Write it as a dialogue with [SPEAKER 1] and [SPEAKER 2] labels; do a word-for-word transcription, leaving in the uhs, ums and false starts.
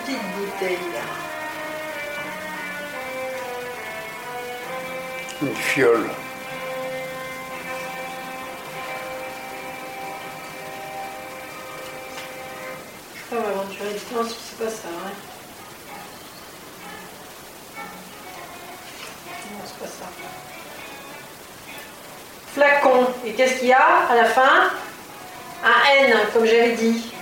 [SPEAKER 1] petite bouteille là.
[SPEAKER 2] Une fiole.
[SPEAKER 1] Je crois m'aventurer dedans si c'est pas ça, hein. Non, c'est pas ça. Flacon. Et qu'est-ce qu'il y a à la fin? Un N, comme j'avais dit.